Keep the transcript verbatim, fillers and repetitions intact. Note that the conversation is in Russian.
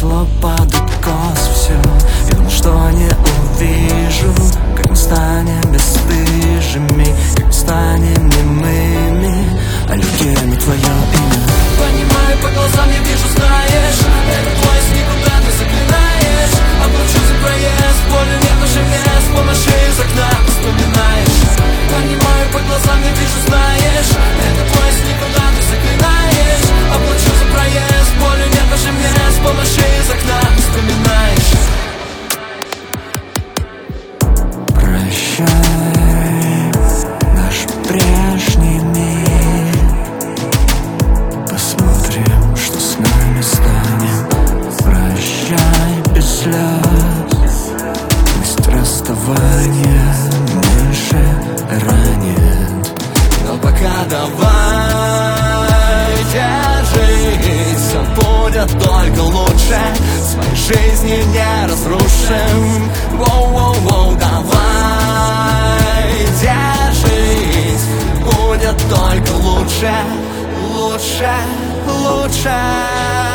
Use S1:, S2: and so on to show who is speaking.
S1: начало под откос все. Я думал, что не увижу, как мы станем бесстыжими, как мы станем немыми, а любимый твое имя.
S2: Понимаю, по глазам я вижу, знаешь, этот поезд никуда не заклинаешь. Оплачу за проезд, более нет уже мест, помаши из окна, вспоминаешь. Понимаю, по глазам я вижу, знаешь, этот поезд никуда не заклинаешь. Оплачу за проезд, более нет уже мест, помаши из окна, вспоминаешь.
S1: Прощай, наш прежний мир. Посмотрим, что с нами станет. Прощай без слез. Пусть расставание меньше ранит,
S2: но пока давай держись, все будет только лучше. Своей жизни не разрушим. Воу-воу-воу, давай держись, будет только лучше, лучше, лучше.